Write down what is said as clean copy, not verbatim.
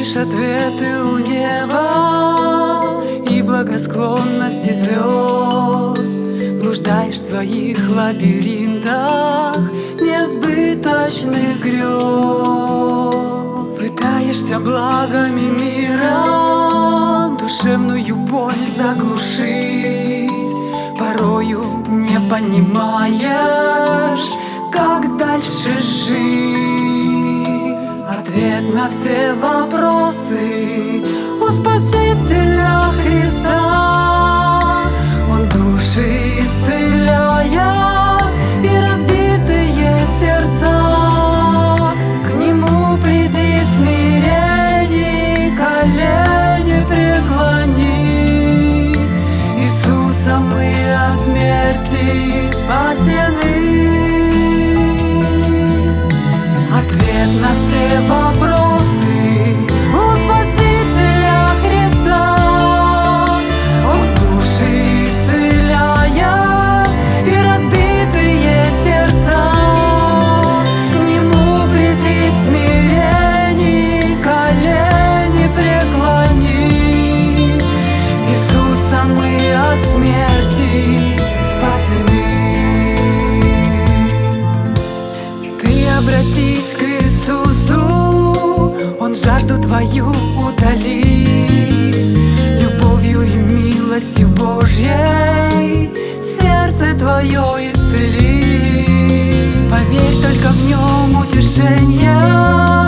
Ищешь ответы у неба и благосклонности звезд, блуждаешь в своих лабиринтах несбыточных грез. Пытаешься благами мира душевную боль заглушить, порою не понимаешь, как дальше жить. Ответ на все вопросы у Спасителя Христа. Он души исцеляет и разбитые сердца. К Нему приди в смирении, колени преклони. Иисуса мы от смерти спасены. Ответ на все вопросы у Спасителя Христа. Он души исцеляет и разбитые сердца. К Нему приди в смирении, колени преклони. Иисуса мы от смерти спасены. Ты обратись к Иисусу, Он жажду твою утолит, любовью и милостью Божьей сердце твое исцелит. Поверь, только в Нем утешение.